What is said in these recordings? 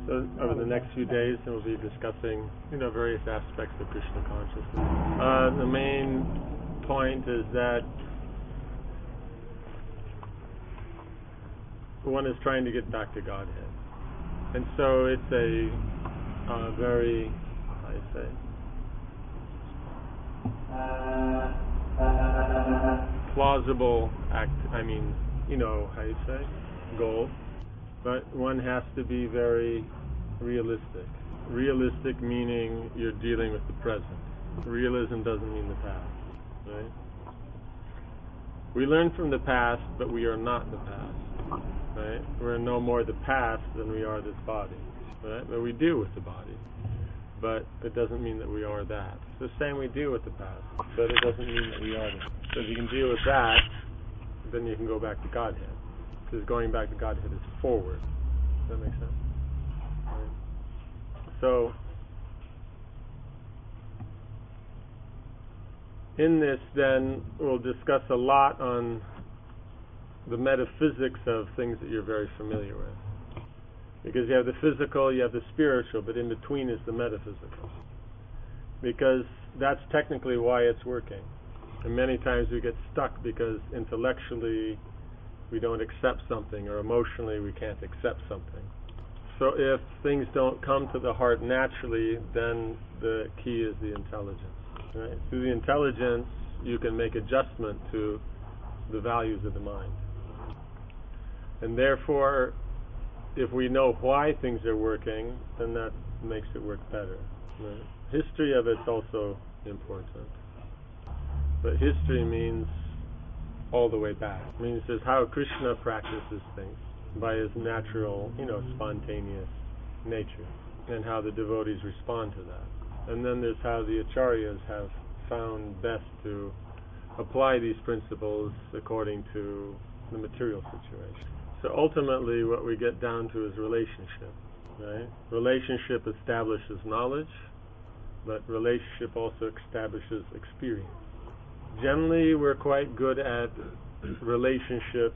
So over the next few days, we'll be discussing, various aspects of Krishna consciousness. The main point is that one is trying to get back to Godhead, and so it's a very, how do you say, plausible act. How you say, goal. But one has to be very realistic. Realistic meaning you're dealing with the present. Realism doesn't mean the past, right? We learn from the past, but we are not the past, right? We're no more the past than we are this body, right? But we deal with the body, but it doesn't mean that we are that. It's the same, we deal with the past, but it doesn't mean that we are that. So if you can deal with that, then you can go back to Godhead. Because going back to Godhead is forward. Does that make sense? Right. So, in this, then, we'll discuss a lot on the metaphysics of things that you're very familiar with. Because you have the physical, you have the spiritual, but in between is the metaphysical. Because that's technically why it's working. And many times we get stuck because intellectually we don't accept something, or emotionally we can't accept something. So if things don't come to the heart naturally, then the key is the intelligence. Right? Through the intelligence, you can make adjustment to the values of the mind. And therefore, if we know why things are working, then that makes it work better. Right? History of it's also important. But history means all the way back. It means there's how Krishna practices things by his natural, spontaneous nature, and how the devotees respond to that. And then there's how the acharyas have found best to apply these principles according to the material situation. So ultimately what we get down to is relationship, right? Relationship establishes knowledge, but relationship also establishes experience. Generally, we're quite good at relationship-based,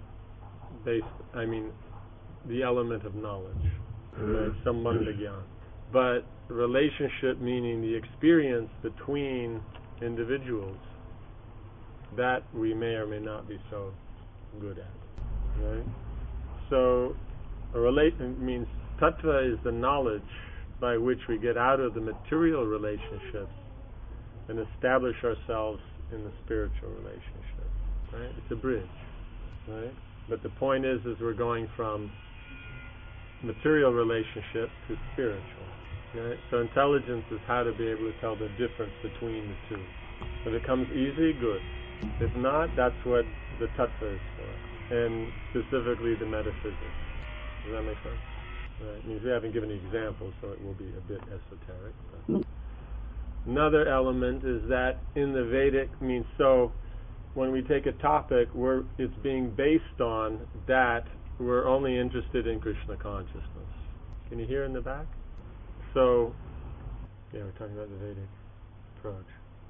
the element of knowledge, right? Sambandha Gyan. But relationship, meaning the experience between individuals, that we may or may not be so good at, right? So, means tattva is the knowledge by which we get out of the material relationships and establish ourselves in the spiritual relationship, right? It's a bridge, right? But the point is we're going from material relationship to spiritual, right? So intelligence is how to be able to tell the difference between the two. If it comes easy, good. If not, that's what the tattva is for, and specifically the metaphysics. Does that make sense? Right? It means we haven't given examples, so it will be a bit esoteric. But another element is that in the Vedic means, so when we take a topic, it's being based on that we're only interested in Krishna consciousness. Can you hear in the back? So, we're talking about the Vedic approach.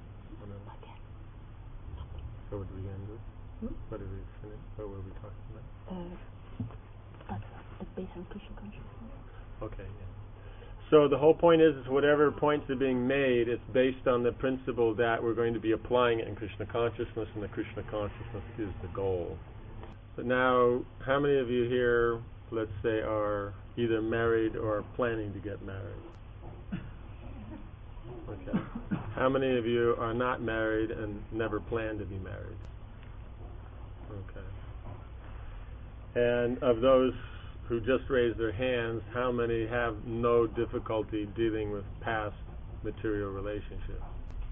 So what did we end with? What did we finish? What were we talking about? It's based on Krishna consciousness. Okay, yeah. So the whole point is whatever points are being made, it's based on the principle that we're going to be applying it in Krishna consciousness, and the Krishna consciousness is the goal. But now, how many of you here, let's say, are either married or are planning to get married? Okay. How many of you are not married and never plan to be married? Okay. And of those who just raised their hands, how many have no difficulty dealing with past material relationships?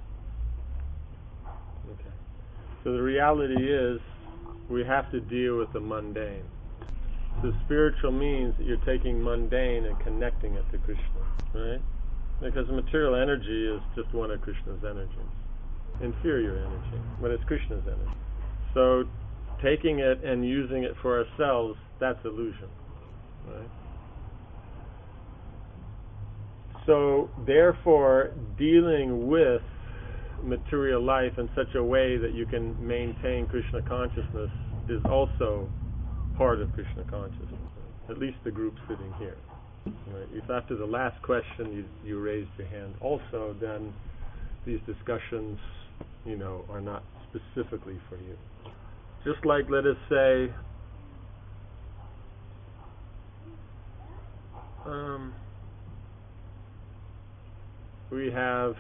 Okay. So the reality is we have to deal with the mundane. So spiritual means that you're taking mundane and connecting it to Krishna, right? Because material energy is just one of Krishna's energies. Inferior energy, but it's Krishna's energy. So taking it and using it for ourselves, that's illusion. Right? So, therefore, dealing with material life in such a way that you can maintain Krishna consciousness is also part of Krishna consciousness. At least the group sitting here. Right? if after the last question you raised your hand also, then these discussions, are not specifically for you. Just like, let us say, we have,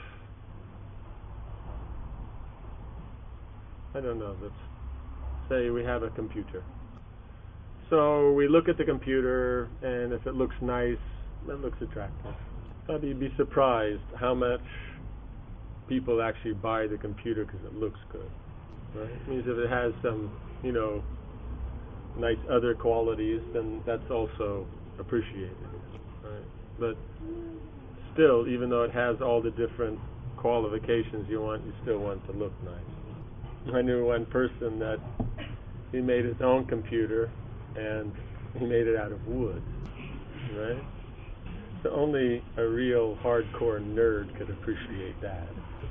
let's say we have a computer. So we look at the computer, and if it looks nice, it looks attractive. But you'd be surprised how much people actually buy the computer because it looks good. Right? It means if it has some, nice other qualities, then that's also appreciated. Right? But still, even though it has all the different qualifications you still want to look nice. I knew one person that he made his own computer, and he made it out of wood, right? So only a real hardcore nerd could appreciate that.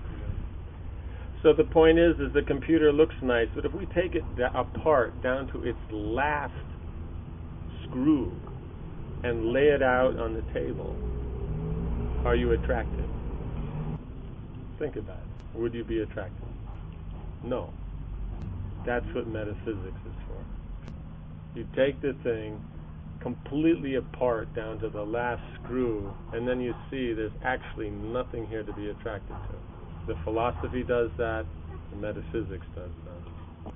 So the point is the computer looks nice, but if we take it apart down to its last screw and lay it out on the table, are you attracted? Think about it. Would you be attracted? No. That's what metaphysics is for. You take the thing completely apart down to the last screw, and then you see there's actually nothing here to be attracted to. The philosophy does that, the metaphysics does that.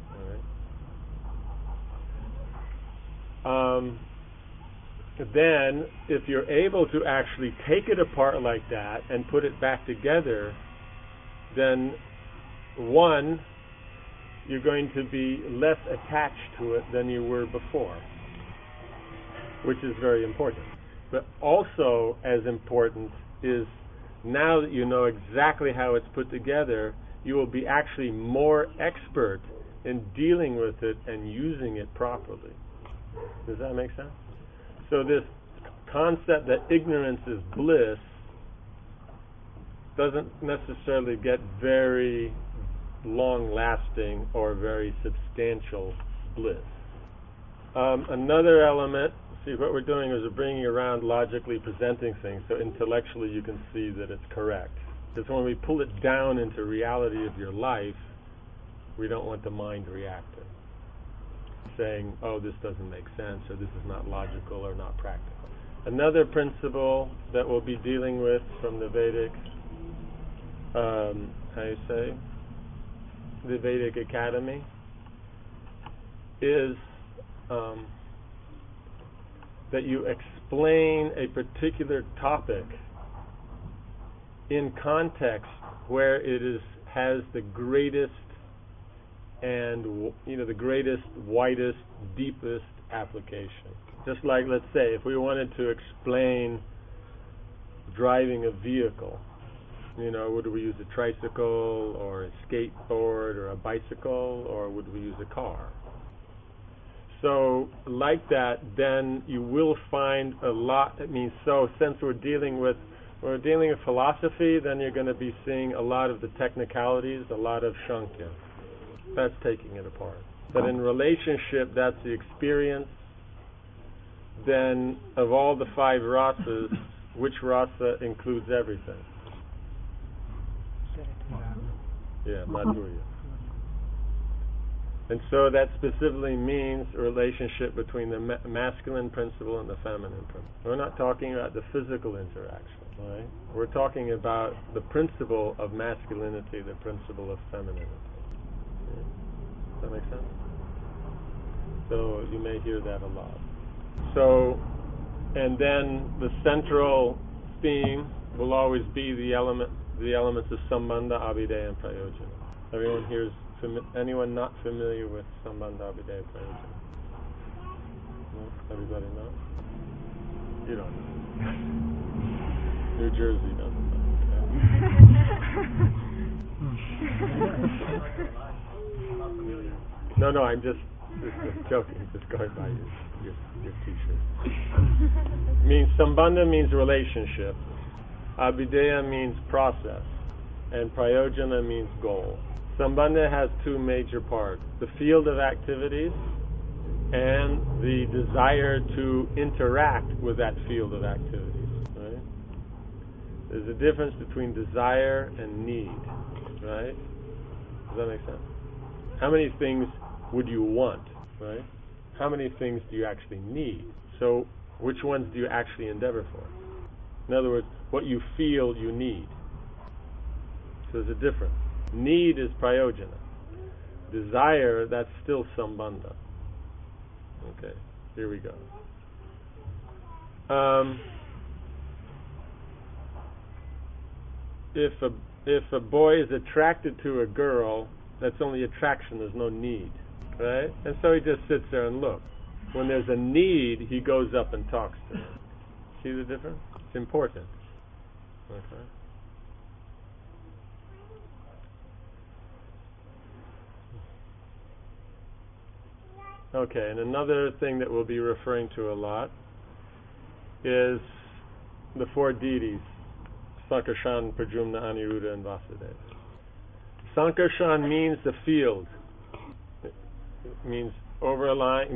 All right? Then, if you're able to actually take it apart like that and put it back together, then one, you're going to be less attached to it than you were before, which is very important. But also as important is, now that you know exactly how it's put together, you will be actually more expert in dealing with it and using it properly. Does that make sense? So this concept that ignorance is bliss doesn't necessarily get very long-lasting or very substantial bliss. Another element, see, what we're doing is we're bringing around logically presenting things, so intellectually you can see that it's correct. Because when we pull it down into reality of your life, we don't want the mind reacting, saying, oh, this doesn't make sense, or this is not logical or not practical. Another principle that we'll be dealing with from the Vedic, the Vedic Academy, is that you explain a particular topic in context where it has the greatest and the greatest, widest, deepest application. Just like, let's say, if we wanted to explain driving a vehicle, would we use a tricycle or a skateboard or a bicycle, or would we use a car? So, like that, then you will find a lot. It means, so since we're dealing with philosophy, then you're going to be seeing a lot of the technicalities, a lot of Shankya. That's taking it apart. But in relationship, that's the experience. Then, of all the 5 rasas, which rasa includes everything? Yeah, Madhurya. And so that specifically means a relationship between the masculine principle and the feminine principle. We're not talking about the physical interaction, right? We're talking about the principle of masculinity, the principle of femininity. Does that make sense? So you may hear that a lot. So, and then the central theme will always be the elements of Sambandha, Abhideya, and Prayojana. Everyone here is anyone not familiar with Sambandha, Abhideya, Prayojana? No? Everybody knows? You don't know. New Jersey doesn't know. No, I'm just joking, just going by your t-shirt. Means Sambandha means relationship. Abhideya means process. And Prayojana means goal. Sambandha has 2 major parts: the field of activities and the desire to interact with that field of activities. There's a difference between desire and need, right? Does that make sense? How many things would you want, right? How many things do you actually need? So which ones do you actually endeavor for? In other words, what you feel you need. So there's a difference. Need is prayojana. Desire, that's still sambandha. Okay, here we go. If a boy is attracted to a girl, that's only attraction, there's no need, right? And so he just sits there and looks. When there's a need, he goes up and talks to her. See the difference? It's important. Okay. Okay, and another thing that we'll be referring to a lot is the four deities, Sankarshan, Pradyumna, Aniruddha, and Vasudeva. Sankarshan means the field. It means over a line,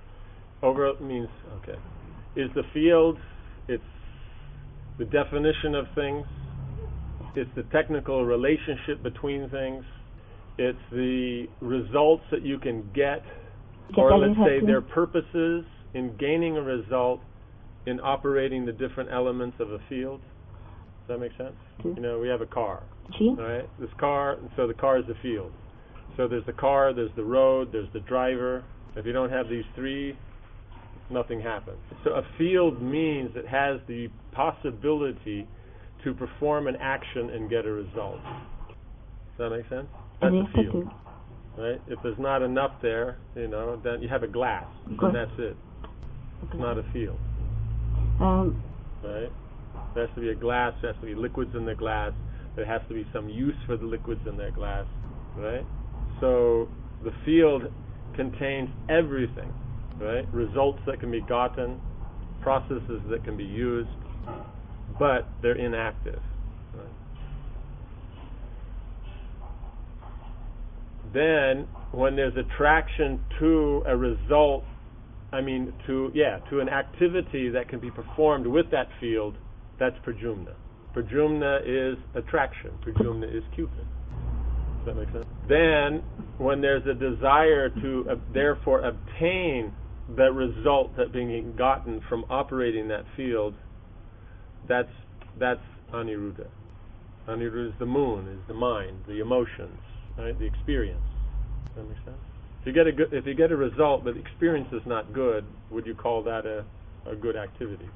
okay. Is the field, it's the definition of things, it's the technical relationship between things, it's the results that you can get, or let's say their purposes in gaining a result in operating the different elements of a field. Does that make sense? You know, we have a car, right? This car, so the car is the field. So there's the car, there's the road, there's the driver. If you don't have these three, nothing happens. So a field means it has the possibility to perform an action and get a result. Does that make sense? That's a field, right? If there's not enough there, you know, then you have a glass, and that's it. It's not a field, right? There has to be a glass, there has to be liquids in the glass, there has to be some use for the liquids in that glass, right? So the field contains everything, right? Results that can be gotten, processes that can be used, but they're inactive. Right? Then, when there's attraction to a result, to an activity that can be performed with that field, that's Pradyumna. Pradyumna is attraction. Pradyumna is Cupid. Does that make sense? Then, when there's a desire to therefore obtain the result that being gotten from operating that field, that's Aniruddha. Aniruddha is the moon, is the mind, the emotions, right? The experience. Does that make sense? If you get a result but the experience is not good, would you call that a good activity?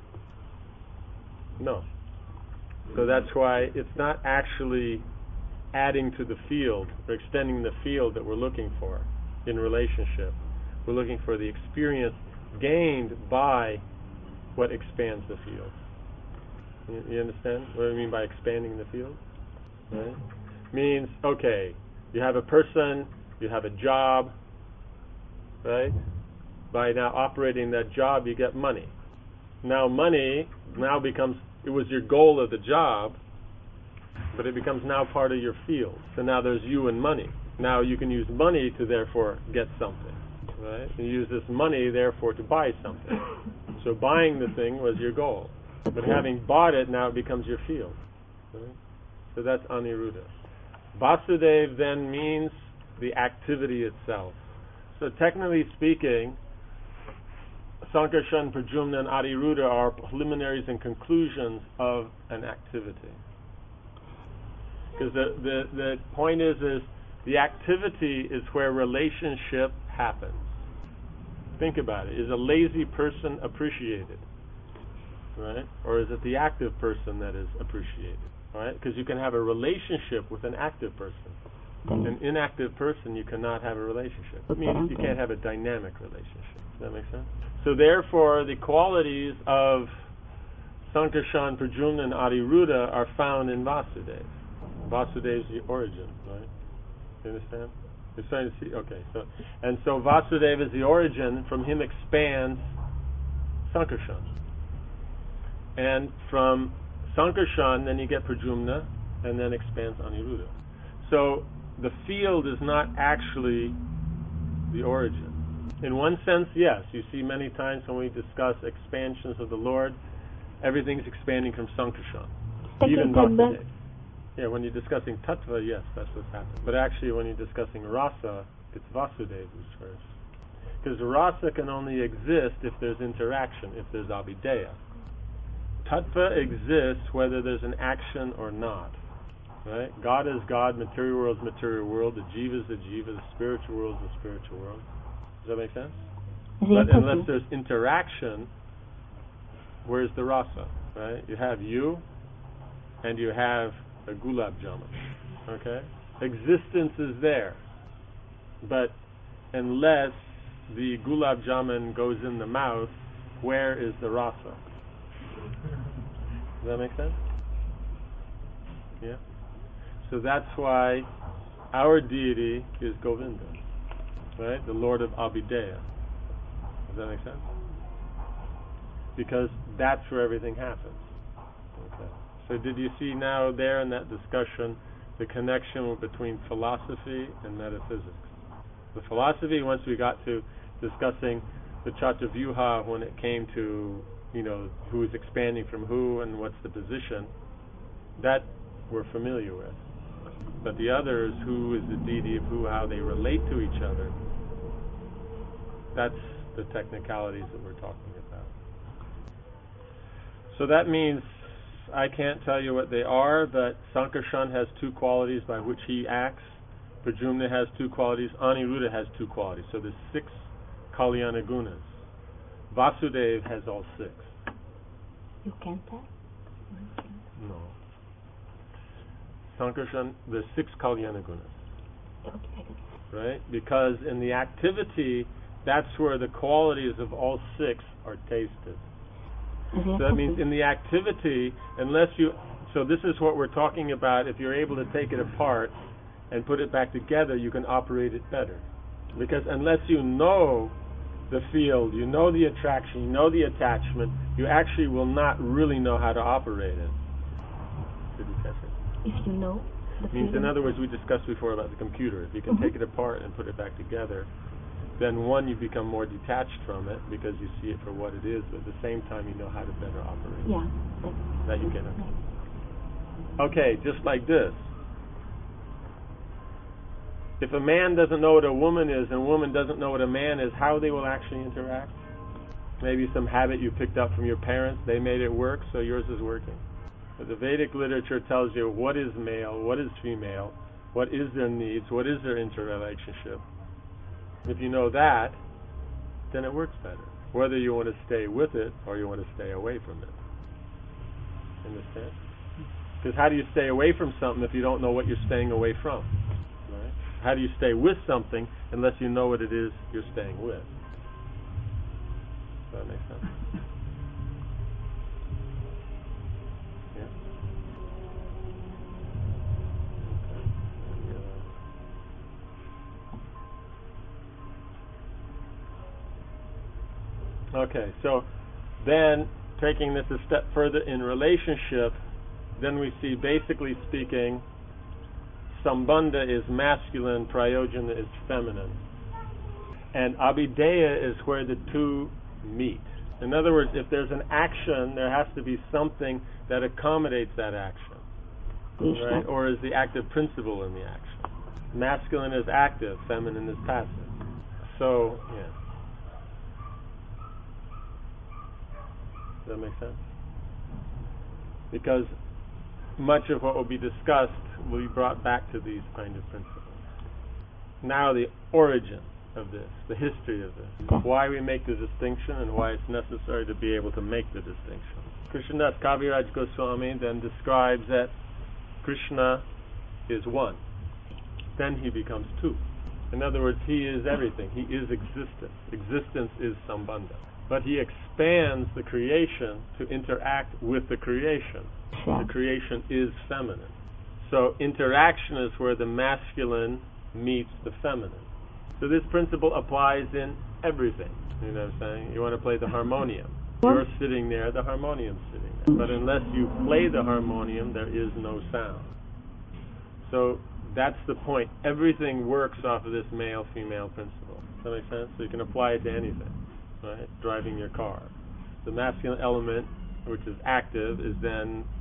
No. So that's why it's not actually adding to the field or extending the field that we're looking for in relationship. We're looking for the experience gained by what expands the field. You understand what I mean by expanding the field? Right? Means, okay, you have a person, you have a job, right? By now operating that job, you get money. Now money becomes, it was your goal of the job, but it becomes now part of your field. So now there's you and money. Now you can use money to therefore get something, right? You use this money therefore to buy something. So buying the thing was your goal. But having bought it, now it becomes your field. Right? So that's Aniruddha. Vasudeva then means the activity itself. So technically speaking, Sankarshan, Pradyumna, and Aniruddha are preliminaries and conclusions of an activity. Because the point is the activity is where relationship happens. Think about it. Is a lazy person appreciated? Right? Or is it the active person that is appreciated? Right? Because you can have a relationship with an active person. An inactive person, you cannot have a relationship. It means you can't have a dynamic relationship. Does that make sense? So therefore, the qualities of Sankarshan, Pradyumna, and Aniruddha are found in Vasudeva. Vasudeva is the origin, right? You understand? You're starting to see. Okay, so Vasudeva is the origin. From him expands Sankarshan, and from Sankarshan, then you get Pradyumna, and then expands Aniruddha. So the field is not actually the origin. In one sense, yes. You see many times when we discuss expansions of the Lord, everything's expanding from Sankarshan. Even Technically, Vasudev. Yeah, when you're discussing Tattva, yes, that's what's happening. But actually, when you're discussing Rasa, it's Vasudev who's first. Because Rasa can only exist if there's interaction, if there's Abhideya. Tattva exists whether there's an action or not. Right? God is God, material world is material world, the Jiva is the Jiva, the spiritual world is the spiritual world. Does that make sense? But unless there's interaction, where's the Rasa? Right? You have you, and you have a gulab jamun. Okay? Existence is there. But unless the gulab jamun goes in the mouth, where is the rasa? Does that make sense? Yeah? So that's why our deity is Govinda. Right? The Lord of Abhideya. Does that make sense? Because that's where everything happens. Okay. So did you see now there in that discussion the connection between philosophy and metaphysics? The philosophy, once we got to discussing the Chatavyuha, when it came to, who is expanding from who and what's the position, that we're familiar with. But the others, who is the deity of who, how they relate to each other, that's the technicalities that we're talking about. So that means I can't tell you what they are, but Sankarshan has two qualities by which he acts. Pradyumna has two qualities. Aniruddha has two qualities. So there's 6 Kalyana Gunas. Vasudev has all 6. You can't tell? No. Sankarshan, there's 6 Kalyana Gunas. Okay. Right? Because in the activity, that's where the qualities of all 6 are tasted. So that means in the activity, so this is what we're talking about, if you're able to take it apart and put it back together, you can operate it better. Because unless you know the field, you know the attraction, you know the attachment, you actually will not really know how to operate it. Did you catch it? If you know the Means, field. in other words, we discussed before about the computer. If you can take it apart and put it back together, then one, you become more detached from it because you see it for what it is, but at the same time you know how to better operate it. Yeah. That you can. Okay, just like this. If a man doesn't know what a woman is and a woman doesn't know what a man is, how they will actually interact? Maybe some habit you picked up from your parents, they made it work, so yours is working. But the Vedic literature tells you what is male, what is female, what is their needs, what is their interrelationship. If you know that, then it works better. Whether you want to stay with it or you want to stay away from it. Understand? Because how do you stay away from something if you don't know what you're staying away from? Right? How do you stay with something unless you know what it is you're staying with? Does that make sense? Yeah? Okay, so then taking this a step further in relationship, then we see, basically speaking, Sambandha is masculine, Prayojana is feminine. And Abhideya is where the two meet. In other words, if there's an action, there has to be something that accommodates that action. Right? Or is the active principle in the action. Masculine is active, feminine is passive. So, yeah. Does that make sense? Because much of what will be discussed will be brought back to these kind of principles. Now the origin of this, the history of this, why we make the distinction and why it's necessary to be able to make the distinction. Krishnadas Kaviraj Goswami then describes that Krishna is one. Then he becomes two. In other words, he is everything. He is existence. Existence is Sambandha. But he expands the creation to interact with the creation. The creation is feminine. So interaction is where the masculine meets the feminine. So this principle applies in everything. You know what I'm saying? You want to play the harmonium. You're sitting there, the harmonium's sitting there. But unless you play the harmonium, there is no sound. So that's the point. Everything works off of this male-female principle. Does that make sense? So you can apply it to anything. Right? Driving your car. The masculine element, which is active, is then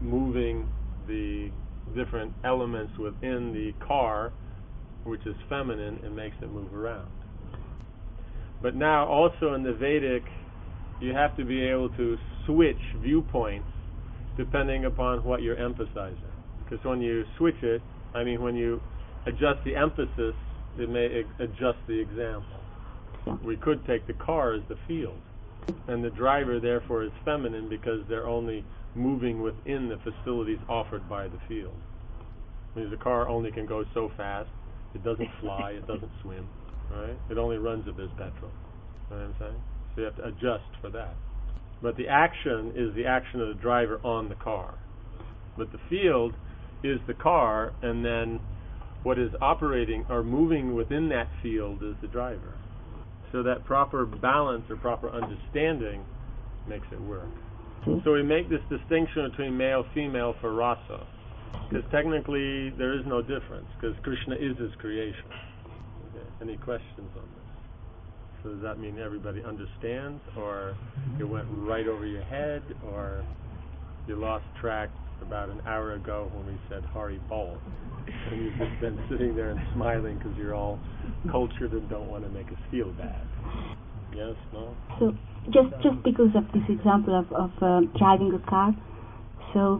moving the different elements within the car, which is feminine, and makes it move around. But now also in the Vedic, you have to be able to switch viewpoints depending upon what you're emphasizing. Because when you switch it, when you adjust the emphasis, it may adjust the example. Yeah. We could take the car as the field, and the driver therefore is feminine because they're only moving within the facilities offered by the field. Because the car only can go so fast, it doesn't fly, it doesn't swim, right? It only runs if there's petrol. You know what I'm saying? So you have to adjust for that. But the action is the action of the driver on the car. But the field is the car, and then what is operating or moving within that field is the driver. So that proper balance or proper understanding makes it work. So we make this distinction between male-female for rasa, because technically there is no difference, because Krishna is his creation. Okay. Any questions on this? So does that mean everybody understands, or it went right over your head, or you lost track about an hour ago when we said Hari Bol, and you've just been sitting there and smiling because you're all cultured and don't want to make us feel bad? Yes? No? So just because of this example of driving a car, so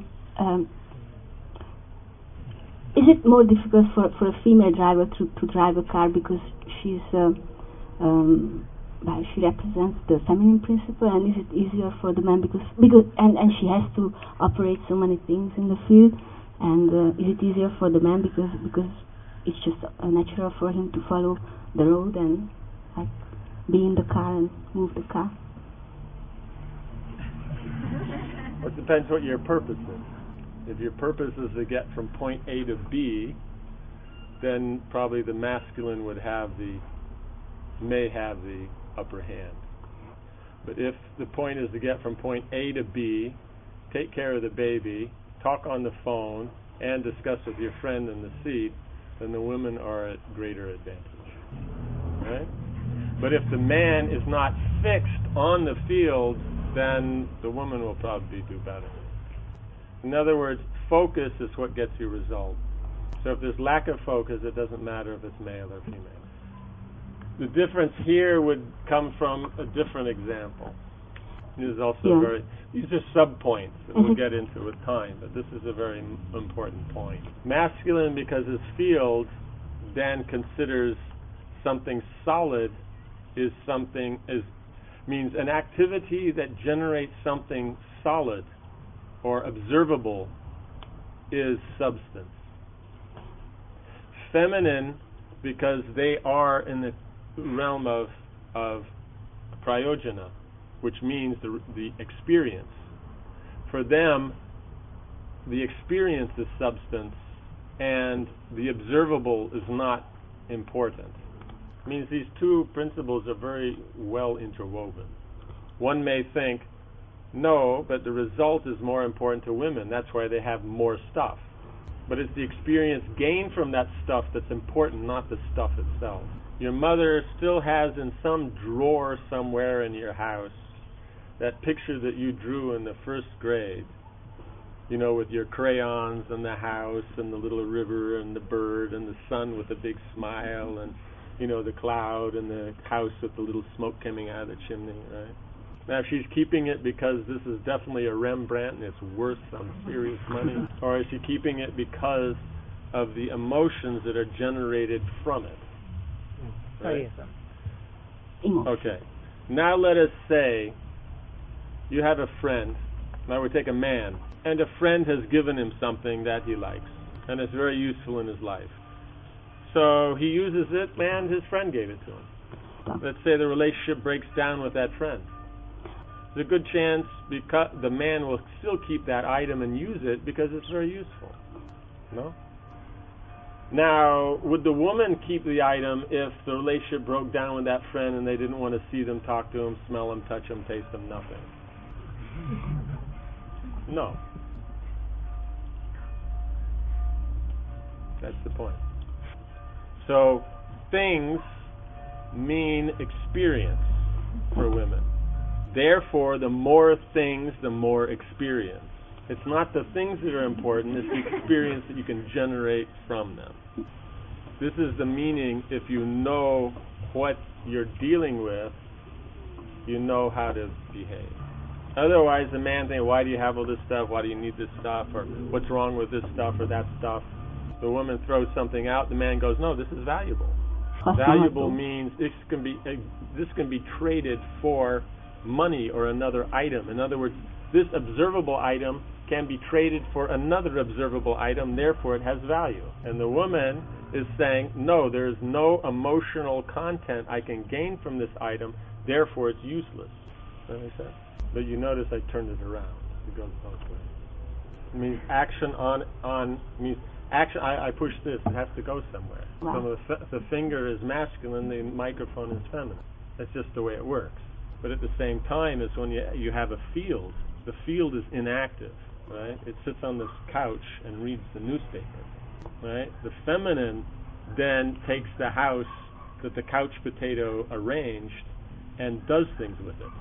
is it more difficult for a female driver to drive a car because she's she represents the feminine principle, and is it easier for the man because and she has to operate so many things in the field, and is it easier for the man because it's just natural for him to follow the road and like be in the car and move the car? Well, it depends what your purpose is. If your purpose is to get from point A to B, then probably the masculine may have the upper hand. But if the point is to get from point A to B, take care of the baby, talk on the phone, and discuss with your friend in the seat, then the women are at greater advantage. Right? But if the man is not fixed on the field, then the woman will probably do better. In other words, focus is what gets you result. So if there's lack of focus, it doesn't matter if it's male or female. The difference here would come from a different example. This is also these are sub-points that we'll get into with time, but this is a very important point. Masculine, because his field then considers something solid means an activity that generates something solid or observable is substance. Feminine, because they are in the realm of prayojana, which means the experience. For them, the experience is substance, and the observable is not important. It means these two principles are very well interwoven. One may think, no, but the result is more important to women. That's why they have more stuff. But it's the experience gained from that stuff that's important, not the stuff itself. Your mother still has in some drawer somewhere in your house that picture that you drew in the first grade, with your crayons and the house and the little river and the bird and the sun with a big smile and, the cloud and the house with the little smoke coming out of the chimney, right? Now, if she's keeping it because this is definitely a Rembrandt and it's worth some serious money, or is she keeping it because of the emotions that are generated from it? Right? Okay. Now let us say you have a friend. Now we take a man, and a friend has given him something that he likes, and it's very useful in his life. So he uses it, and his friend gave it to him. Let's say the relationship breaks down with that friend. There's a good chance because the man will still keep that item and use it because it's very useful. No? Now, would the woman keep the item if the relationship broke down with that friend and they didn't want to see them, talk to them, smell them, touch them, taste them, nothing? No. That's the point. So, things mean experience for women. Therefore, the more things, the more experience. It's not the things that are important, it's the experience that you can generate from them. This is the meaning. If you know what you're dealing with, you know how to behave. Otherwise, the man thinks, why do you have all this stuff? Why do you need this stuff? Or what's wrong with this stuff or that stuff? The woman throws something out. The man goes, no, this is valuable. Valuable means this can be traded for money or another item. In other words, this observable item can be traded for another observable item, therefore it has value. And the woman is saying, no, there's no emotional content I can gain from this item, therefore it's useless. Does that make sense? But you notice I turned it around. It goes both ways. It means action means action. I push this. It has to go somewhere. Wow. So the finger is masculine, the microphone is feminine. That's just the way it works. But at the same time, it's when you have a field. The field is inactive, right? It sits on this couch and reads the newspaper, right? The feminine then takes the house that the couch potato arranged and does things with it.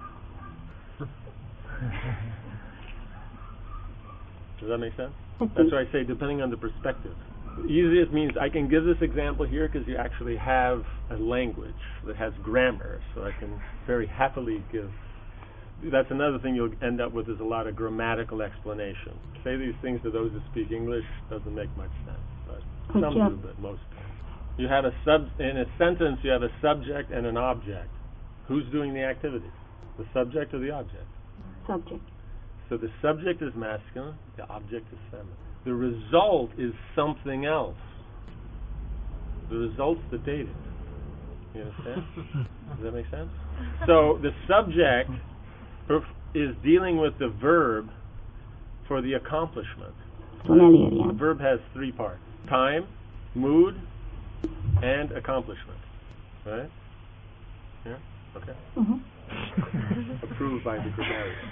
Does that make sense? That's why I say depending on the perspective. The easiest means I can give this example here because you actually have a language that has grammar, so I can very happily give. That's another thing you'll end up with is a lot of grammatical explanation. Say these things to those who speak English doesn't make much sense, but some do, but most don't. You have in a sentence you have a subject and an object. Who's doing the activity? The subject or the object? Subject. So the subject is masculine, the object is feminine. The result is something else. The result's the dative. You understand? Does that make sense? So the subject is dealing with the verb for the accomplishment. The verb has three parts: time, mood, and accomplishment. Right? Yeah? Okay. Mm-hmm. Approved by the grammarian.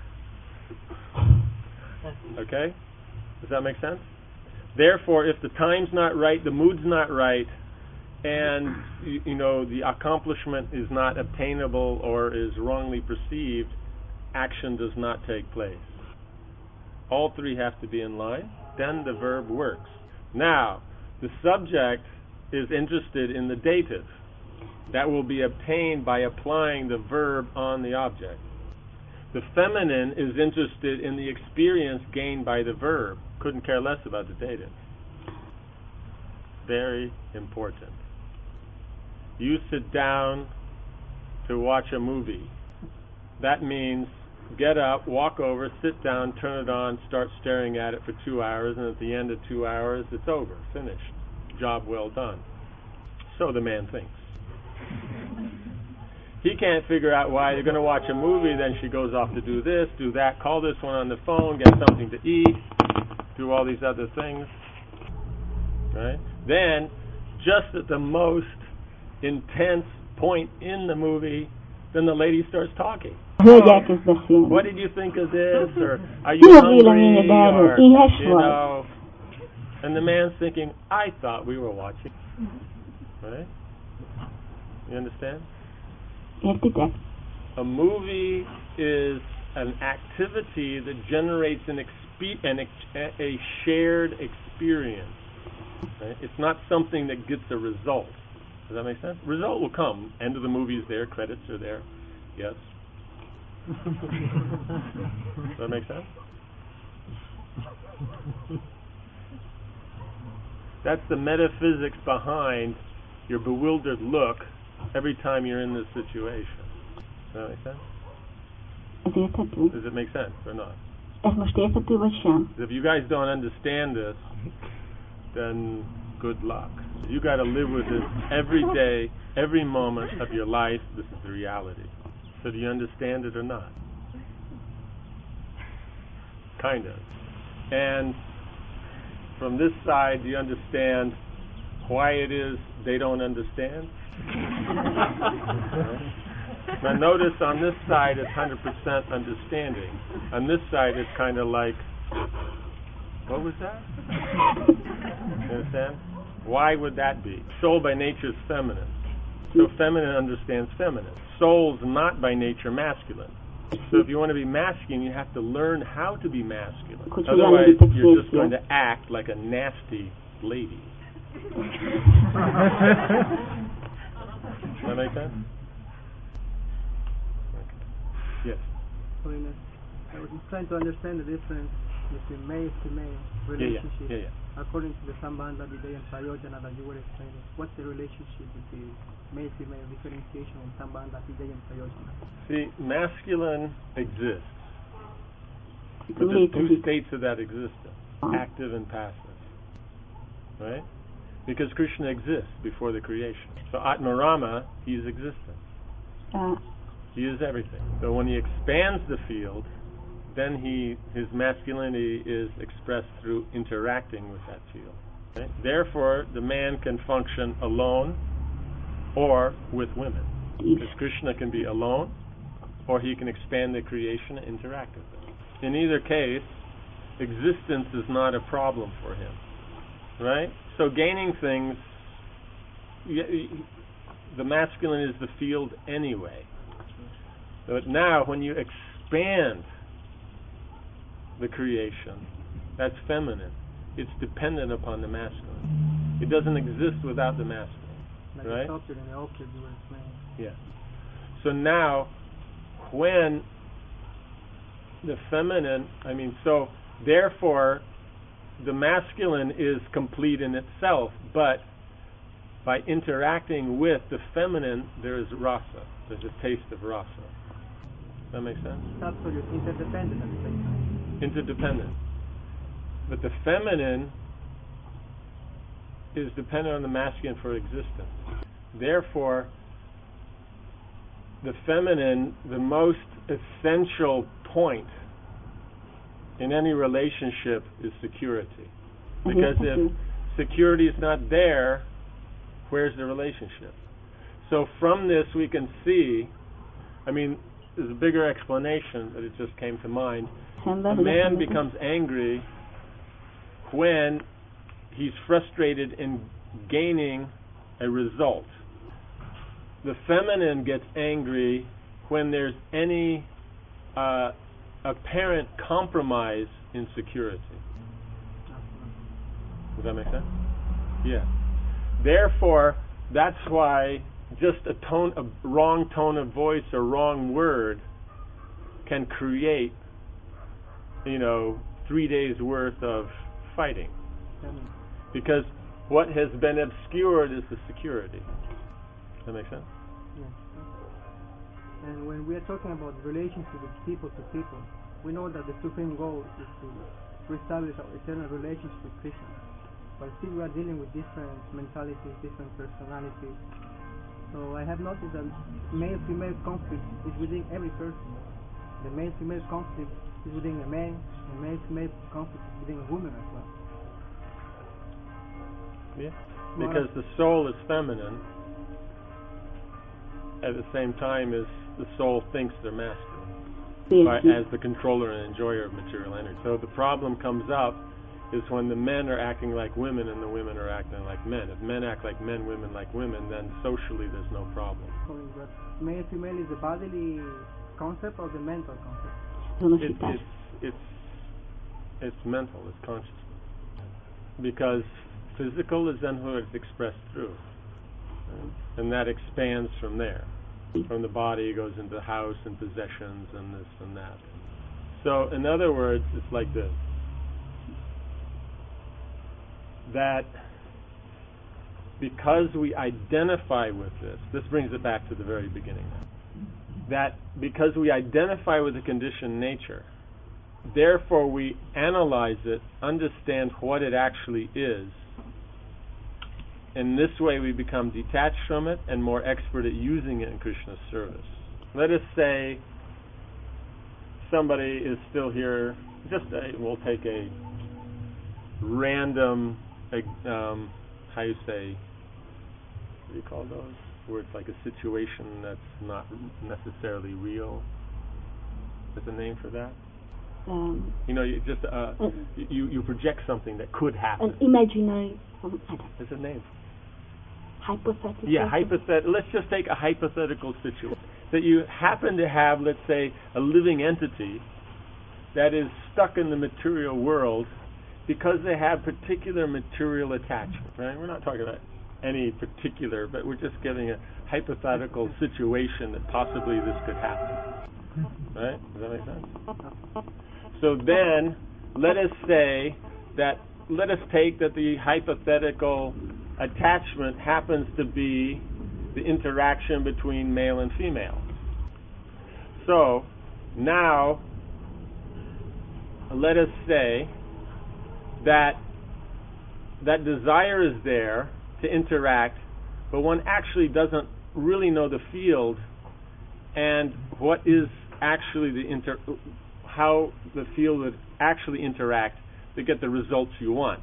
Okay? Does that make sense? Therefore, if the time's not right, the mood's not right, and the accomplishment is not obtainable or is wrongly perceived, action does not take place. All three have to be in line, then the verb works. Now, the subject is interested in the dative. That will be obtained by applying the verb on the object. The feminine is interested in the experience gained by the verb. Couldn't care less about the dative. Very important. You sit down to watch a movie. That means get up, walk over, sit down, turn it on, start staring at it for 2 hours, and at the end of 2 hours, it's over, finished. Job well done. So the man thinks. He can't figure out why you're going to watch a movie, then she goes off to do this, do that, call this one on the phone, get something to eat, do all these other things. Right? Then, just at the most intense point in the movie, then the lady starts talking. What did you think of this? Or are you hungry? Or, and the man's thinking, I thought we were watching. Right? You understand? A movie is an activity that generates a shared experience. Right? It's not something that gets a result. Does that make sense? Result will come. End of the movie is there. Credits are there. Yes. Does that make sense? That's the metaphysics behind your bewildered look every time you're in this situation. Does that make sense? Does it make sense or not? If you guys don't understand this, then good luck. You got to live with this every day, every moment of your life. This is the reality. So do you understand it or not? Kind of. And from this side, do you understand why it is they don't understand? Now notice on this side it's 100% understanding. On this side it's kind of like, what was that? You understand? Why would that be? Soul by nature is feminine. So feminine understands feminine. Soul's not by nature masculine. So if you want to be masculine, you have to learn how to be masculine. Continuare Otherwise, nell'edilizia. you're just going to act like a nasty lady. That make sense? Okay. Yes. Holiness. I was just trying to understand the difference between male-female relationship according to the Sambandha, Videha, and Prayojana that you were explaining. What's the relationship between male-female differentiation in Sambandha, Videha, and Prayojana? See, masculine exists. But there's two states of that existence, active and passive. Right? Because Krishna exists before the creation. So Atmarama, he is existence. He is everything. So when he expands the field, then his masculinity is expressed through interacting with that field. Right? Therefore, the man can function alone or with women. Because Krishna can be alone, or he can expand the creation and interact with it. In either case, existence is not a problem for him. Right? So gaining things, the masculine is the field anyway. But now, when you expand the creation, that's feminine. It's dependent upon the masculine. It doesn't exist without the masculine. Like right? the sculpture and the object you were explaining. Yeah. So now, when the feminine, so therefore, the masculine is complete in itself, but by interacting with the feminine, there is rasa. There's a taste of rasa. Does that make sense? That's what you're interdependent at the same time. Interdependent. But the feminine is dependent on the masculine for existence. Therefore, the feminine, the most essential point in any relationship is security. Because if security is not there, where's the relationship? So from this we can see, there's a bigger explanation, but it just came to mind. A man becomes angry when he's frustrated in gaining a result. The feminine gets angry when there's any apparent compromise in security. Does that make sense? Yeah. Therefore, that's why just a wrong tone of voice or wrong word can create, 3 days worth of fighting. Because what has been obscured is the security. Does that make sense? Yes. And when we are talking about relationship with people to people, we know that the supreme goal is to establish our eternal relationship with Krishna. But still we are dealing with different mentalities, different personalities. So I have noticed that male-female conflict is within every person. The male-female conflict is within a man, and male-female conflict is within a woman as well. Yeah. Because the soul is feminine, at the same time as the soul thinks they're masculine, as the controller and enjoyer of material energy. So the problem comes up is when the men are acting like women and the women are acting like men. If men act like men, women like women, then socially there's no problem. But male-female is the bodily concept or the mental concept? It's mental, it's consciousness. Because physical is then what it's expressed through. Right? And that expands from there. From the body it goes into the house and possessions and this and that. So in other words, it's like this. That because we identify with this brings it back to the very beginning now. That because we identify with the conditioned nature, therefore we analyze it, understand what it actually is. In this way we become detached from it and more expert at using it in Krishna's service. Let us say somebody is still here, we'll take a random, what do you call those? Where it's like a situation that's not necessarily real. There's a name for that? You project something that could happen. An imaginary... There's a name. Hypothetical. Yeah, let's just take a hypothetical situation. that you happen to have, let's say, a living entity that is stuck in the material world because they have particular material attachment, right? We're not talking about any particular, but we're just giving a hypothetical situation that possibly this could happen, right? Does that make sense? So then, let us take that the hypothetical attachment happens to be the interaction between male and female. So, now, let us say that desire is there to interact, but one actually doesn't really know the field and what is actually how the field would actually interact to get the results you want.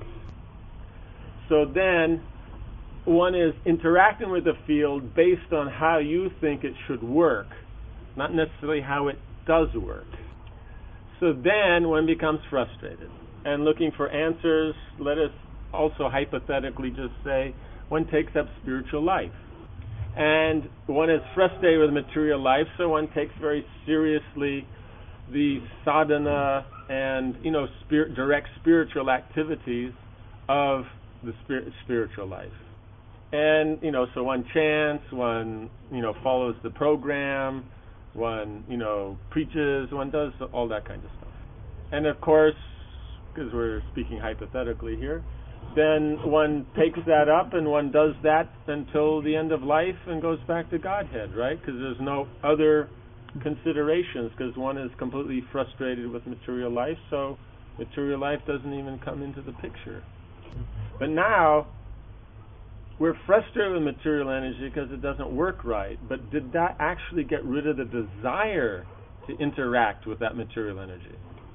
So then one is interacting with the field based on how you think it should work, not necessarily how it does work. So then one becomes frustrated and looking for answers. Let us also hypothetically just say one takes up spiritual life. And one is frustrated with material life, so one takes very seriously the sadhana and, direct spiritual activities of the spiritual life. And, so one chants, one, follows the program, one, preaches, one does all that kind of stuff. And of course, because we're speaking hypothetically here, then one takes that up and one does that until the end of life and goes back to Godhead, right? Because there's no other considerations, because one is completely frustrated with material life, so material life doesn't even come into the picture. But now, we're frustrated with material energy because it doesn't work right, but did that actually get rid of the desire to interact with that material energy?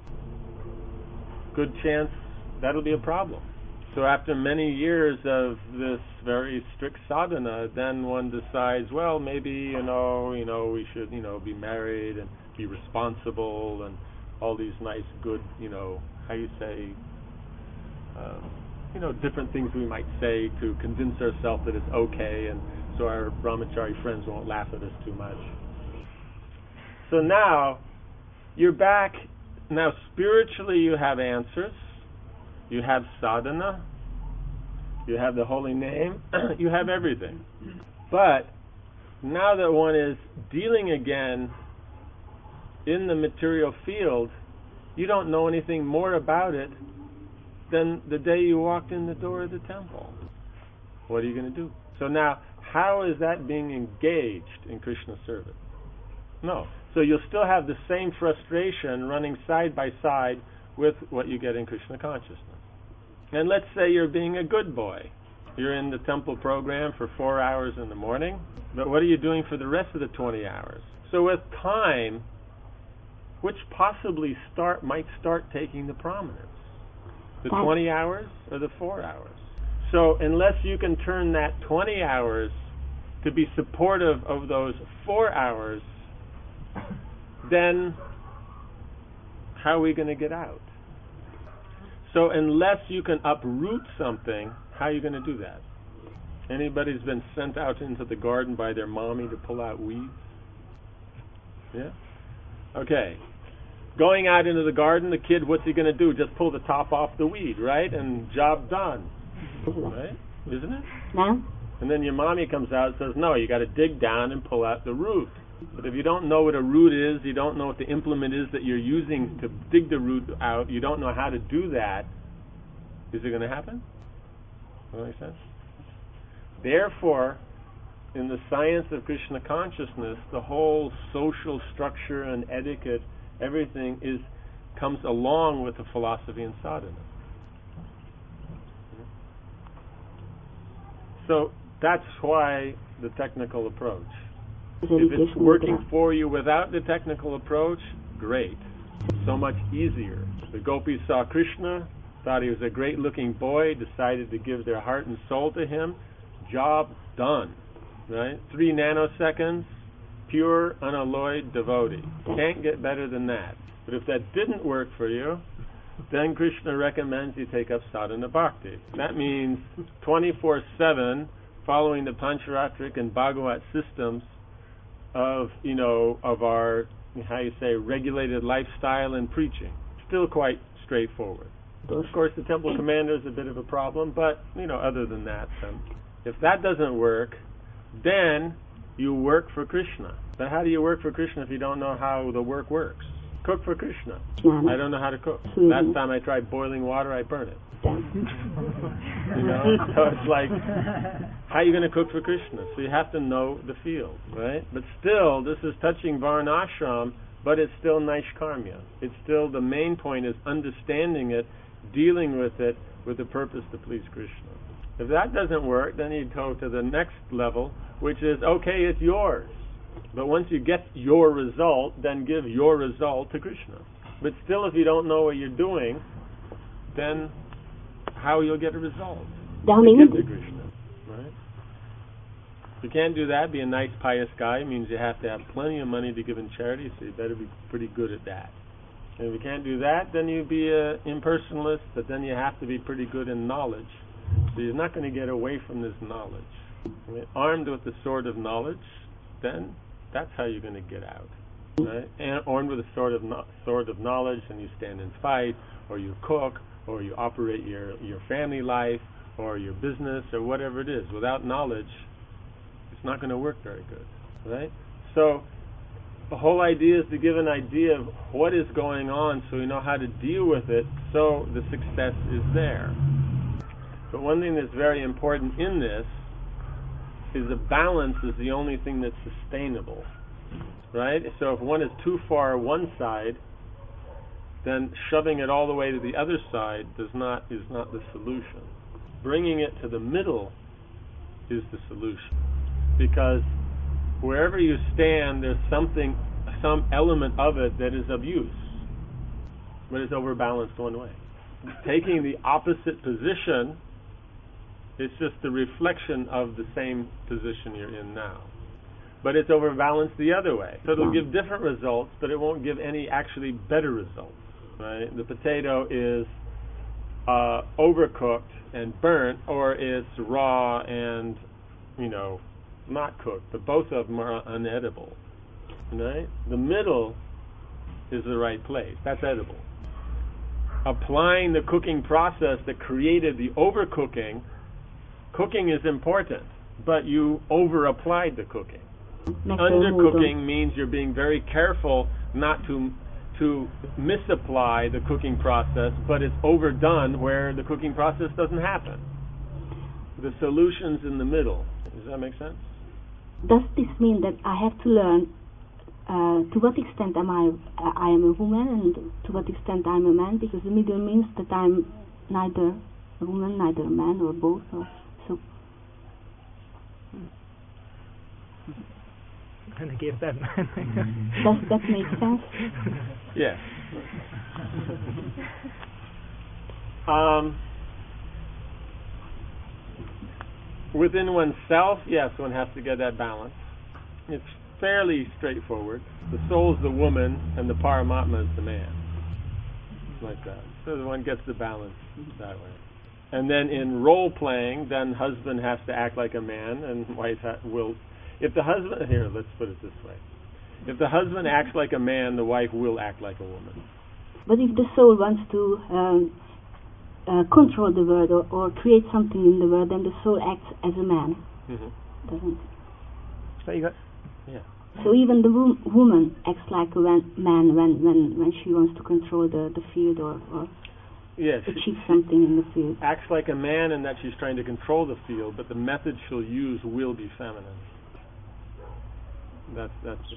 Good chance that'll be a problem. So after many years of this very strict sadhana, then one decides, well, maybe, we should, be married and be responsible and all these nice, good, different things we might say to convince ourselves that it's okay, and so our brahmachari friends won't laugh at us too much. So now, you're back. Now, spiritually, you have answers. You have sadhana, you have the holy name, you have everything. But now that one is dealing again in the material field, you don't know anything more about it than the day you walked in the door of the temple. What are you going to do? So now, how is that being engaged in Krishna service? No. So you'll still have the same frustration running side by side with what you get in Krishna consciousness. And let's say you're being a good boy. You're in the temple program for 4 hours in the morning, but what are you doing for the rest of the 20 hours? So with time, which possibly might start taking the prominence? The 20 hours or the 4 hours? So unless you can turn that 20 hours to be supportive of those 4 hours, then how are we going to get out? So unless you can uproot something, how are you going to do that? Anybody's been sent out into the garden by their mommy to pull out weeds? Yeah? Okay. Going out into the garden, the kid, what's he going to do? Just pull the top off the weed, right? And job done. Right? Isn't it? Yeah. And then your mommy comes out and says, no, you got to dig down and pull out the root. But if you don't know what a root is, you don't know what the implement is that you're using to dig the root out, you don't know how to do that, is it going to happen? Does that make sense? Therefore, in the science of Krishna consciousness, the whole social structure and etiquette, everything comes along with the philosophy and sadhana. So that's why the technical approach. If it's working for you without the technical approach, great. So much easier. The gopis saw Krishna, thought he was a great-looking boy, decided to give their heart and soul to him. Job done. Right? 3 nanoseconds, pure, unalloyed devotee. Can't get better than that. But if that didn't work for you, then Krishna recommends you take up sadhana bhakti. That means 24/7, following the Pancharatric and Bhagavat systems, of, of our, how you say, regulated lifestyle and preaching. Still quite straightforward. Of course, the temple commander is a bit of a problem, but, other than that, if that doesn't work, then you work for Krishna. But how do you work for Krishna if you don't know how the work works? Cook for Krishna. I don't know how to cook. Last time I tried boiling water, I burned it. So it's like, how are you going to cook for Krishna? So you have to know the field, right? But still, this is touching Varnashram, but it's still Naishkarmya. It's still, the main point is understanding it, dealing with it with the purpose to please Krishna. If that doesn't work, then you go to the next level, which is, okay, it's yours. But once you get your result, then give your result to Krishna. But still, if you don't know what you're doing, then how you'll get a result? Give to Krishna, right? If you can't do that, be a nice, pious guy. It means you have to have plenty of money to give in charity, so you better be pretty good at that. And if you can't do that, then you be an impersonalist, but then you have to be pretty good in knowledge. So you're not going to get away from this knowledge. Armed with the sword of knowledge, then that's how you're going to get out. Right? And armed with a sword of knowledge, and you stand and fight, or you cook, or you operate your family life, or your business, or whatever it is. Without knowledge, it's not going to work very good. Right? So the whole idea is to give an idea of what is going on so we know how to deal with it, so the success is there. But one thing that's very important in this is the balance is the only thing that's sustainable, right? So if one is too far one side, then shoving it all the way to the other side is not the solution. Bringing it to the middle is the solution, because wherever you stand, there's some element of it that is of use, but it's overbalanced one way. Taking the opposite position, it's just the reflection of the same position you're in now. But it's overbalanced the other way. So it'll give different results, but it won't give any actually better results. Right? The potato is overcooked and burnt, or it's raw and, not cooked. But both of them are unedible. Right? The middle is the right place. That's edible. Applying the cooking process that created the overcooking, cooking is important, but you over-applied the cooking. Undercooking means you're being very careful not to misapply the cooking process, but it's overdone where the cooking process doesn't happen. The solution's in the middle. Does that make sense? Does this mean that I have to learn to what extent I am a woman and to what extent I'm a man? Because the middle means that I'm neither a woman, neither a man, or both. So. And I gave that man. Does that make sense? Yes. Within oneself, yes, one has to get that balance. It's fairly straightforward. The soul's the woman, and the Paramatma is the man. Like that. So one gets the balance that way. And then in role playing, then husband has to act like a man, and wife will. If the husband, here, let's put it this way. If the husband acts like a man, the wife will act like a woman. But if the soul wants to control the world or create something in the world, then the soul acts as a man, doesn't it? So you got, yeah. So even the woman acts like a man when she wants to control the field or yes, achieve something in the field. Acts like a man in that she's trying to control the field, but the method she'll use will be feminine. That's the point.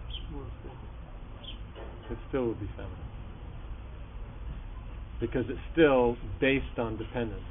It still will be feminine. Because it's still based on dependency.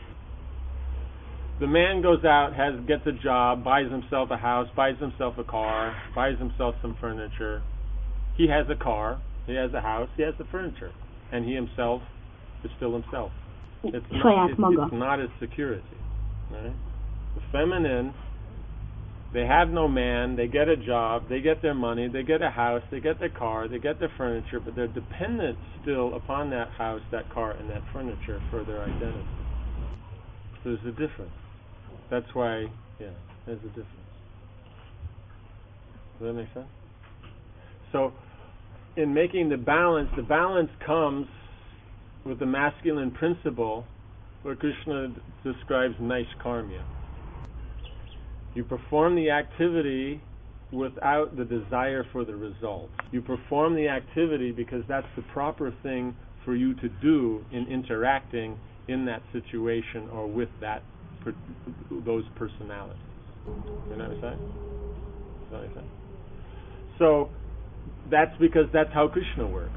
The man goes out, gets a job, buys himself a house, buys himself a car, buys himself some furniture. He has a car, he has a house, he has the furniture. And he himself is still himself. It's not his security. Right? The feminine, they have no man, they get a job, they get their money, they get a house, they get their car, they get their furniture, but they're dependent still upon that house, that car, and that furniture for their identity. So there's a difference. That's why, there's a difference. Does that make sense? So, in making the balance comes with the masculine principle where Krishna describes Naishkarmya. You perform the activity without the desire for the result. You perform the activity because that's the proper thing for you to do in interacting in that situation or with those personalities. You know what I'm saying? Does that make sense? So that's because that's how Krishna works.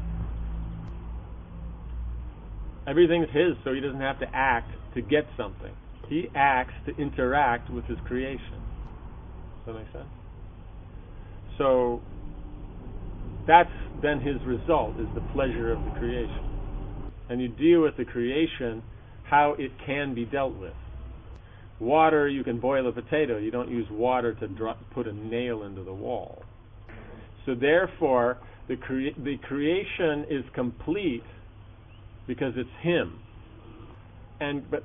Everything's his, so he doesn't have to act to get something. He acts to interact with his creation. Does that make sense? So that's then his result, is the pleasure of the creation. And you deal with the creation how it can be dealt with. Water, you can boil a potato. You don't use water to put a nail into the wall. So therefore, the creation is complete because it's him. But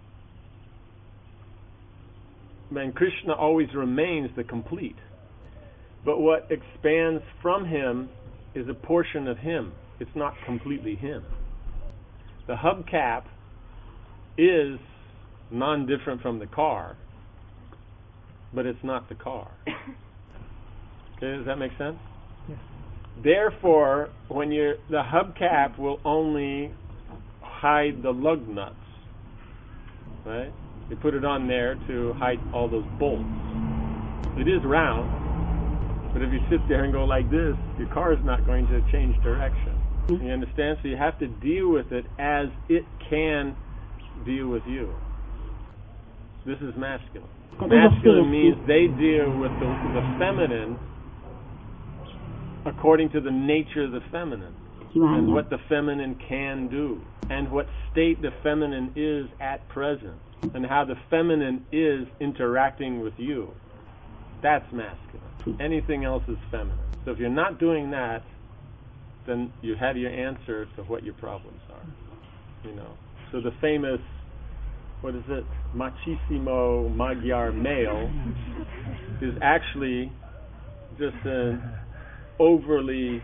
Krishna always remains the complete. But what expands from him is a portion of him. It's not completely him. The hubcap is non-different from the car, but it's not the car. Okay, does that make sense? Yes. Therefore, the hubcap will only hide the lug nuts, right? You put it on there to hide all those bolts. It is round, but if you sit there and go like this, your car is not going to change direction. You understand? So you have to deal with it as it can deal with you. This is masculine. Masculine means they deal with the feminine according to the nature of the feminine and what the feminine can do and what state the feminine is at present and how the feminine is interacting with you. That's masculine. Anything else is feminine. So if you're not doing that, then you have your answer to what your problems are. So the famous, machismo Magyar male is actually just an overly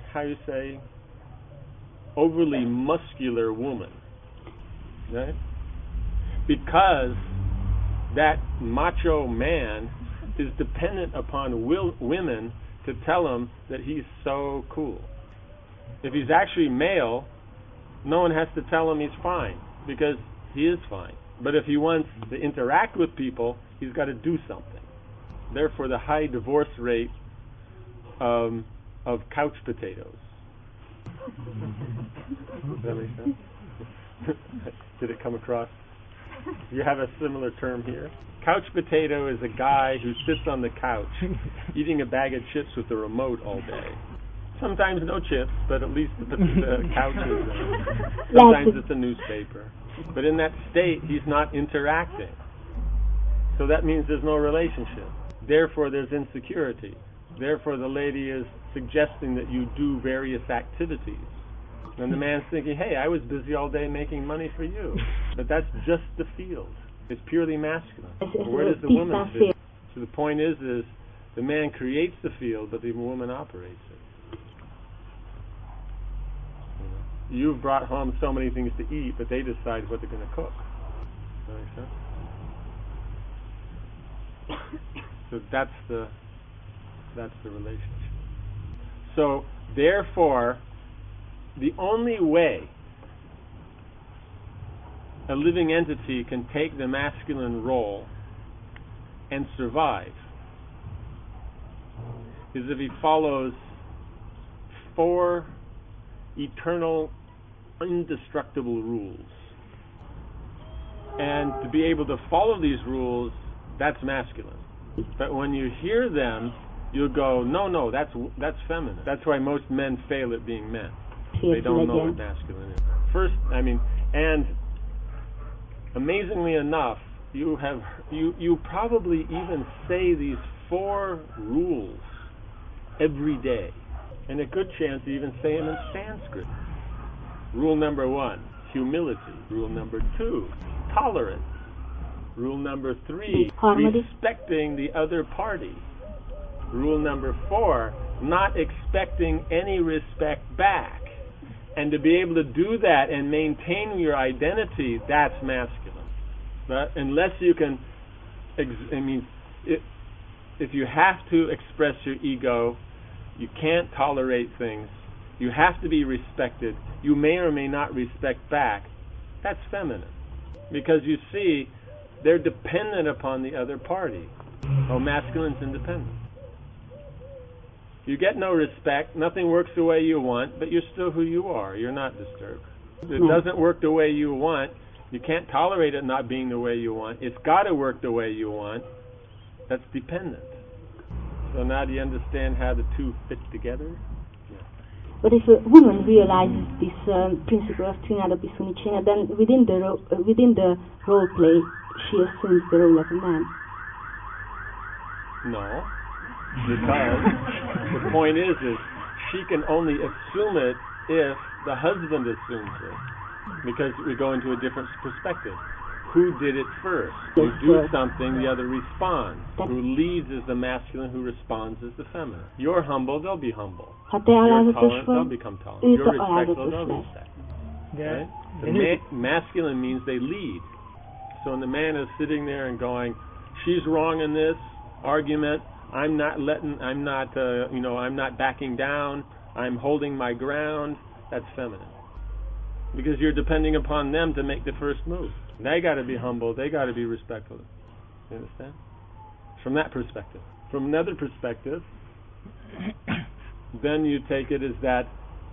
muscular woman, right? Because that macho man is dependent upon women to tell him that he's so cool. If he's actually male, no one has to tell him he's fine, because he is fine. But if he wants to interact with people, he's got to do something. Therefore, the high divorce rate of couch potatoes. Does that make sense? Did it come across? You have a similar term here. Couch potato is a guy who sits on the couch eating a bag of chips with the remote all day. Sometimes no chips, but at least the couch is there. Sometimes it's a newspaper. But in that state, he's not interacting. So that means there's no relationship. Therefore, there's insecurity. Therefore, the lady is suggesting that you do various activities. And the man's thinking, hey, I was busy all day making money for you. But that's just the field. It's purely masculine. Where does the woman fit? So the point is the man creates the field, but the woman operates it. You've brought home so many things to eat, but they decide what they're going to cook. Does that make sense? So that's the relationship. So therefore, the only way a living entity can take the masculine role and survive is if he follows 4 eternal, indestructible rules. And to be able to follow these rules, that's masculine. But when you hear them, you'll go, no, that's feminine. That's why most men fail at being men. They don't know what masculine is. First, and amazingly enough, you probably even say these 4 rules every day. And a good chance you even say them in Sanskrit. Rule number 1, humility. Rule number 2, tolerance. Rule number 3, respecting the other party. Rule number 4, not expecting any respect back. And to be able to do that and maintain your identity, that's masculine. But unless you can, if you have to express your ego, you can't tolerate things, you have to be respected, you may or may not respect back, that's feminine. Because you see, they're dependent upon the other party. Oh, masculine's independent. You get no respect, nothing works the way you want, but you're still who you are. You're not disturbed. If it doesn't work the way you want, you can't tolerate it not being the way you want. It's got to work the way you want. That's dependent. So now do you understand how the two fit together? Yeah. But if a woman realizes this principle of Trinada Bisunicena, then within the role play, she assumes the role of a man. No. Because the point is she can only assume it if the husband assumes it. Because we go into a different perspective. Who did it first? You do something, the other responds. Who leads is the masculine, who responds is the feminine. You're humble, they'll be humble. You're tolerant, they'll become tolerant. You're respectful, they'll respect. Right? The masculine means they lead. So when the man is sitting there and going, she's wrong in this argument, I'm not backing down, I'm holding my ground, that's feminine. Because you're depending upon them to make the first move. They got to be humble, they got to be respectful. You understand? From that perspective. From another perspective, then you take it as that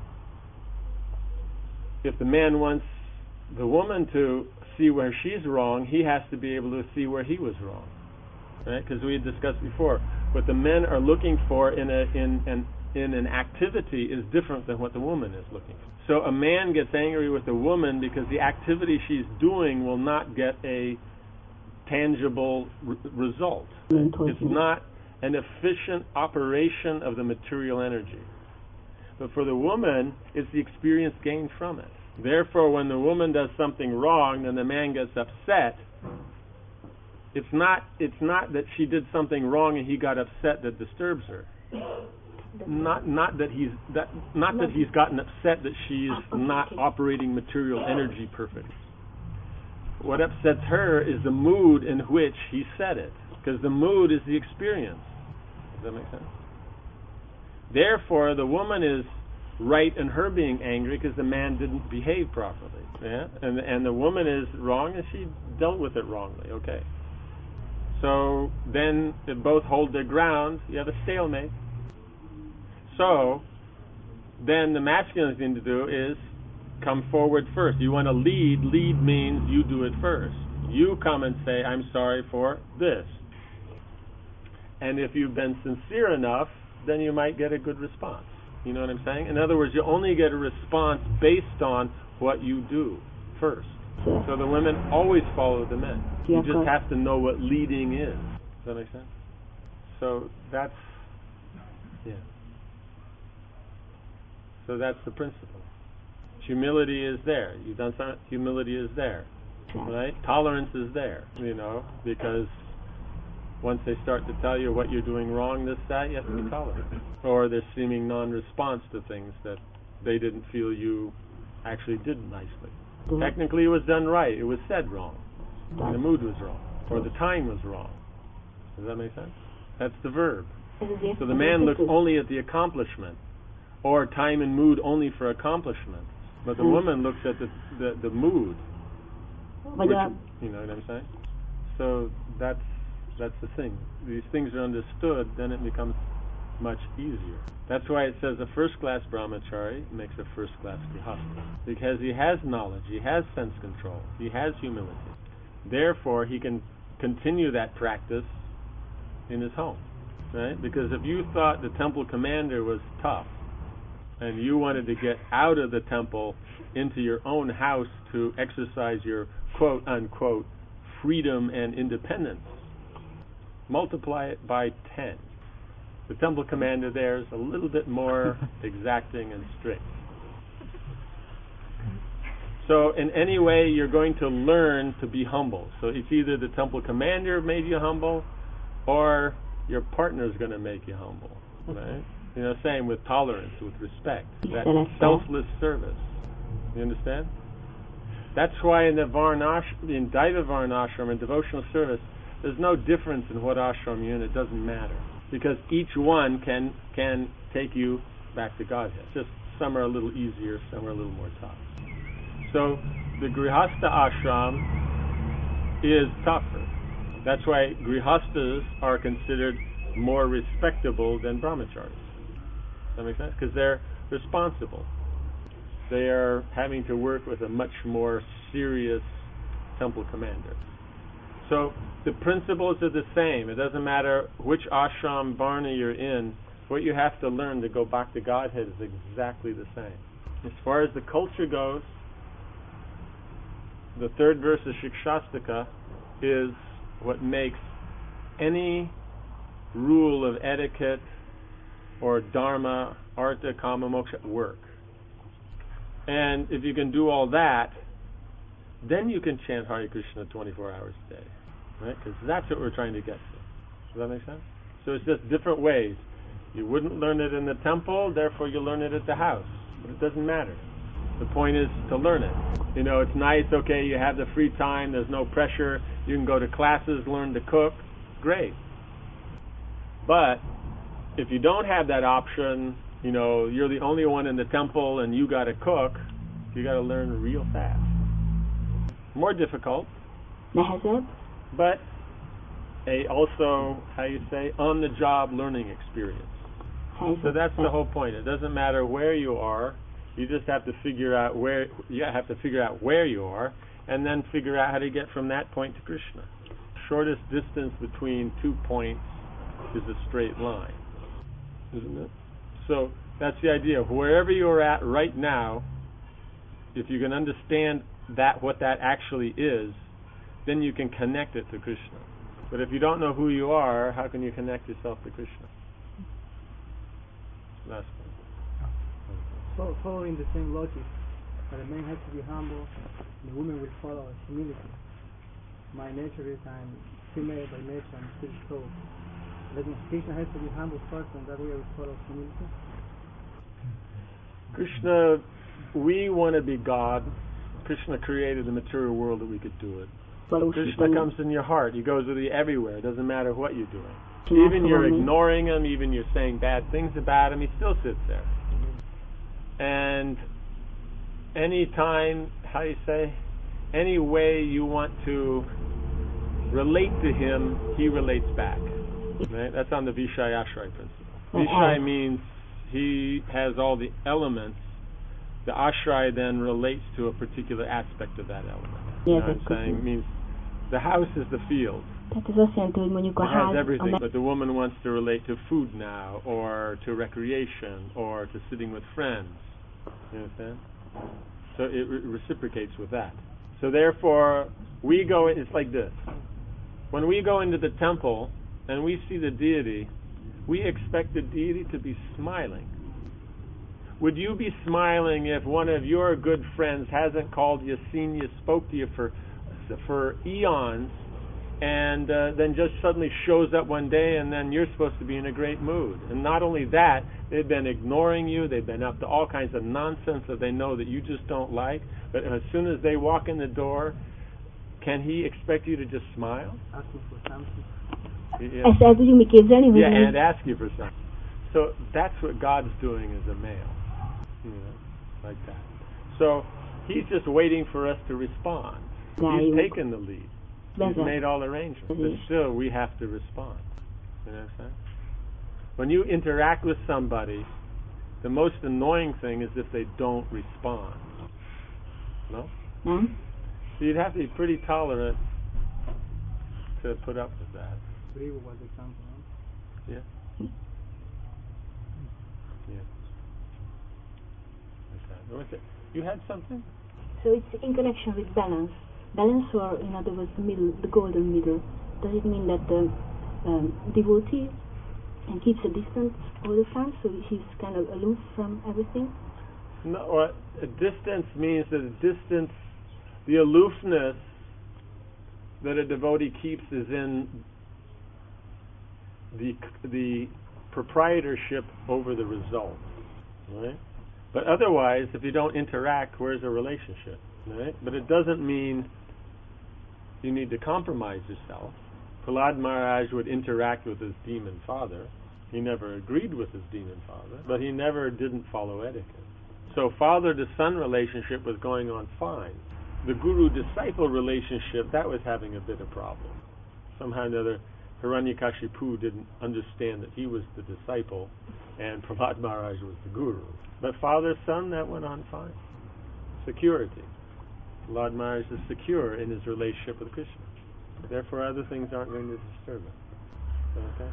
if the man wants the woman to see where she's wrong, he has to be able to see where he was wrong. Right? Because we had discussed before, what the men are looking for in an activity is different than what the woman is looking for. So a man gets angry with a woman because the activity she's doing will not get a tangible result. It's not an efficient operation of the material energy. But for the woman, it's the experience gained from it. Therefore, when the woman does something wrong, then the man gets upset. It's not that she did something wrong and he got upset that disturbs her. Not that he's gotten upset that she's not operating material energy perfectly. What upsets her is the mood in which he said it, because the mood is the experience. Does that make sense? Therefore, the woman is right in her being angry because the man didn't behave properly. Yeah? And the woman is wrong and she dealt with it wrongly. Okay. So then they both hold their ground. You have a stalemate. So then the masculine thing to do is come forward first. You want to lead. Lead means you do it first. You come and say, I'm sorry for this. And if you've been sincere enough, then you might get a good response. You know what I'm saying? In other words, you only get a response based on what you do first. So the women always follow the men. You just have to know what leading is. Does that make sense? So that's, yeah. So that's the principle. Humility is there. You've done something, humility is there. Right? Tolerance is there, because once they start to tell you what you're doing wrong, this, that, you have to be tolerant. Or there's seeming non-response to things that they didn't feel you actually did nicely. Technically it was done right. It was said wrong. The mood was wrong. Or the time was wrong. Does that make sense? That's the verb. So the man looks only at the accomplishment, or time and mood only for accomplishment. But the woman looks at the mood. Which, you know what I'm saying? So that's the thing. These things are understood, then it becomes much easier. That's why it says a first-class brahmachari makes a first-class grihastha. Because he has knowledge, he has sense control, he has humility. Therefore, he can continue that practice in his home. Right? Because if you thought the temple commander was tough, and you wanted to get out of the temple into your own house to exercise your quote-unquote freedom and independence, multiply it by 10. The temple commander there is a little bit more exacting and strict. So in any way, you're going to learn to be humble. So it's either the temple commander made you humble, or your partner is going to make you humble, right? You know, same with tolerance, with respect, that selfless service. You understand? That's why in the Daiva Varnashram, in devotional service, there's no difference in what ashram you're in. It doesn't matter, because each one can take you back to Godhead. Just some are a little easier, some are a little more tough. So the Grihastha ashram is tougher. That's why Grihasthas are considered more respectable than Brahmacharis. Does that make sense? Because they're responsible. They are having to work with a much more serious temple commander. So the principles are the same. It doesn't matter which ashram, varna you're in. What you have to learn to go back to Godhead is exactly the same. As far as the culture goes, the third verse of Shikshastaka is what makes any rule of etiquette or dharma, artha, kama, moksha work. And if you can do all that, then you can chant Hare Krishna 24 hours a day, right? Because that's what we're trying to get to. Does that make sense? So it's just different ways. You wouldn't learn it in the temple, therefore you learn it at the house. But it doesn't matter. The point is to learn it. You know, it's nice, okay, you have the free time, there's no pressure, you can go to classes, learn to cook. Great. But if you don't have that option, you know, you're the only one in the temple and you got to cook, you got to learn real fast. More difficult. But also, on-the-job learning experience. So that's the whole point. It doesn't matter where you are. You just have to figure out where you are, and then figure out how to get from that point to Krishna. Shortest distance between 2 points is a straight line, isn't it? So that's the idea. Wherever you're at right now, if you can understand what that actually is, then you can connect it to Krishna. But if you don't know who you are, how can you connect yourself to Krishna? Last point. So following the same logic, that the man has to be humble, the woman will follow humility. My nature is I'm female by nature, I'm still so. That means Krishna has to be humble first, and that way I will follow humility. Krishna, we want to be God. Krishna created the material world that we could do it. Krishna comes in your heart. He goes with you everywhere. It doesn't matter what you're doing. Even you're ignoring him, even you're saying bad things about him, he still sits there. And any time, any way you want to relate to him, he relates back. Right? That's on the Vishayashray principle. Vishay means he has all the elements. The ashray then relates to a particular aspect of that element. You know what I'm saying? It means the house is the field. Tehát ez azt jelenti, hogy mondjuk a ház... It has everything, but the woman wants to relate to food now, or to recreation, or to sitting with friends. You understand? So it reciprocates with that. So therefore, it's like this. When we go into the temple, and we see the deity, we expect the deity to be smiling. Would you be smiling if one of your good friends hasn't called you, seen you, spoke to you for eons, and then just suddenly shows up one day, and then you're supposed to be in a great mood? And not only that, they've been ignoring you, they've been up to all kinds of nonsense that they know that you just don't like, but as soon as they walk in the door, can he expect you to just smile? Asking for something. Ezt el tudjuk mi képzelni? Yeah, and ask you for something. So that's what God's doing as a male. You know, like that. So he's just waiting for us to respond. He's taken the lead. He's made all arrangements. But still, we have to respond. You know what I'm saying? When you interact with somebody, the most annoying thing is if they don't respond. No? Mm-hmm. So you'd have to be pretty tolerant to put up with that. Griva was example. Yeah. Yeah. Okay. You had something? So it's in connection with balance. Balance, or in other words, the golden middle. Does it mean that the devotee keeps a distance all the time, so he's kind of aloof from everything? No, a distance means that the aloofness that a devotee keeps is in the proprietorship over the result, right? But otherwise, if you don't interact, where's the relationship, right? But it doesn't mean you need to compromise yourself. Prahlad Maharaj would interact with his demon father. He never agreed with his demon father, but he never didn't follow etiquette. So father-to-son relationship was going on fine. The guru-disciple relationship, that was having a bit of problem. Somehow or another, Hiranyakashipu didn't understand that he was the disciple and Prahlad Maharaj was the guru. But father-son, that went on fine. Security. Prahlad Maharaj is secure in his relationship with Krishna. Therefore, other things aren't going to disturb him. Okay?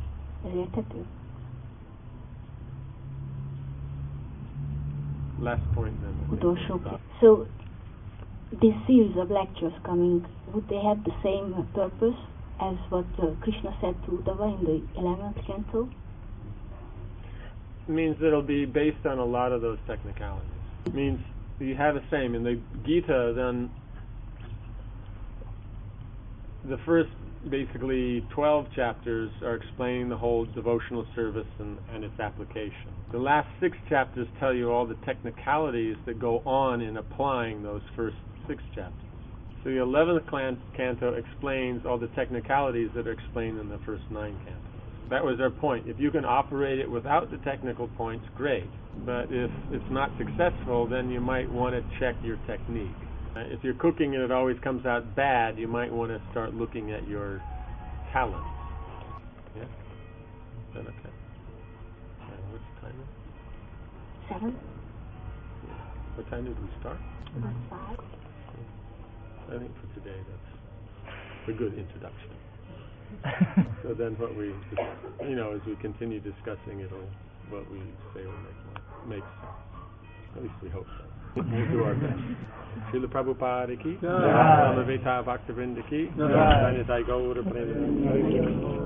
Last point then. So, this series of lectures coming, would they have the same purpose as what Krishna said to Uddhava in the 11th canto? It means that it'll be based on a lot of those technicalities. It means you have the same. In the Gita, then, the first basically 12 chapters are explaining the whole devotional service and its application. The last 6 chapters tell you all the technicalities that go on in applying those first 6 chapters. So the 11th canto explains all the technicalities that are explained in the first 9 cantos. That was our point. If you can operate it without the technical points, great. But if it's not successful, then you might want to check your technique. If you're cooking and it always comes out bad, you might want to start looking at your talents. Yeah? Is that okay? What's the time now? 7. Yeah. What time did we start? About 5. I think for today that's a good introduction. So then what we, as we continue discussing what we say will make sense. At least we hope so. We'll do our best. Srila Prabhupada ki, Samaveta Bhaktivinoda ki, Jai Gaura Prema.